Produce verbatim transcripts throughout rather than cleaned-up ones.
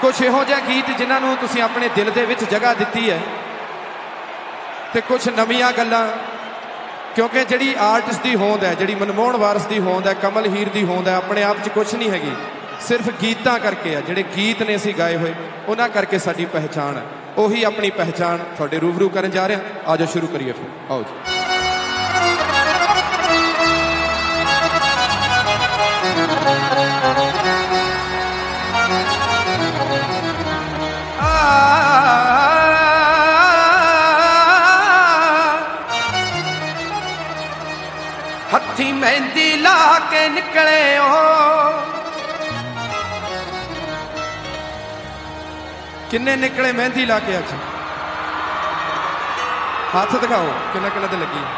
कुछ इहो जिहा गीत जिन्होंने तुसीं अपने दिल दे विच जगह दिती है ते कुछ नवीआं गल्लां क्योंकि जिहड़ी आर्टिस्ट की होंद है जिहड़ी मनमोहन वारस की होंद है कमल हीर की होंद है अपने आप च कुछ नहीं हैगी सिर्फ गीतां करके है जिहड़े गीत ने असीं गाए होए उन्हां करके साडी पहचान है उही अपनी पहचान तुहाडे रूबरू करन जा रहे हैं। आ जाओ शुरू करिए फिर आओ जी। हथी मेहंदी ला के निकले हो किन्ने निकले मेहंदी ला के अज हाथ दिखाओ किन्ना किन्ना ते लगी।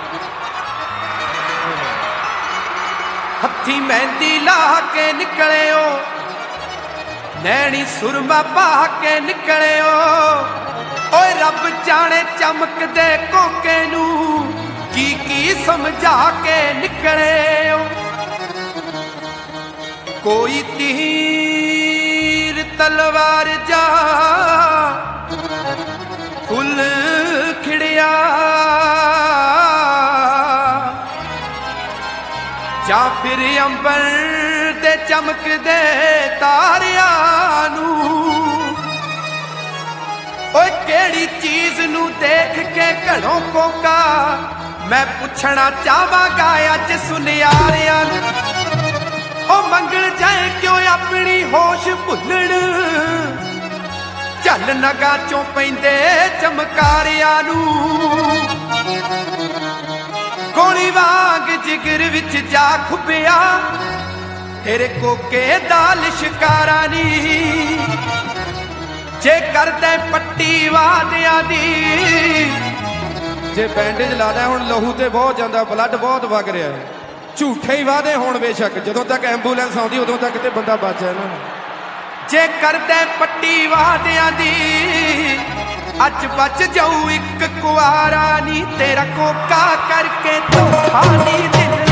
हथी मेहंदी ला के निकले हो नैनी सुरमा पा के निकले हो ओए रब जाने चमकदे कोके नू की की समझा के निकले हो। कोई तीर तलवार जा फुल खिड़िया जा फिर अंबर दे चमकदे तारिया नू ओए केड़ी चीज नू देख के घड़ों कोका मैं पुछना चाहवागा अज सुनियारिया ओ मंगल जाए क्यों अपनी होश भुलण झल नगा चों पैंदे चमकारिया नू गोली वांग जिगर विच जा खुबिया तेरे कोके दा लिशकारा नी जे करदे पट्टी वादियां दी जे बैंडेज ला दै हुण लहू ते बहुत जांदा ब्लड बहुत वग रहा है झूठे ही वादे होण बेशक जदों तक एंबूलेंस आउंदी उदों तक ते बंदा बच जाए ना जे करदे पट्टी वादियां दी अज बच जाऊ एक कुआरा नी तेरा कोका करके धोखा नी दिल